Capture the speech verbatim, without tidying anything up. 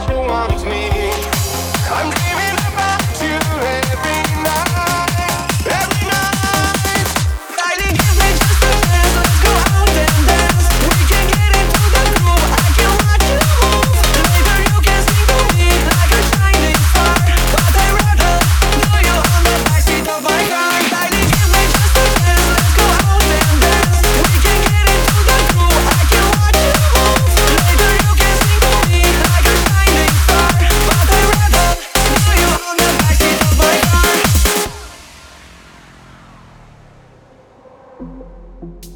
that you want me. I'm dreaming about you every night, every night. Darling, give me just a chance, let's go out and dance. We can get into the groove, I can watch you move. Later you can sing to me like a shining star, but I'd rather know you on the backseat of my car. Darling, give me just a chance, let's go out and dance. We can get into the groove, I can watch you move. Later you can sing to me like a shining star, but I'd rather know you on the backseat of my car.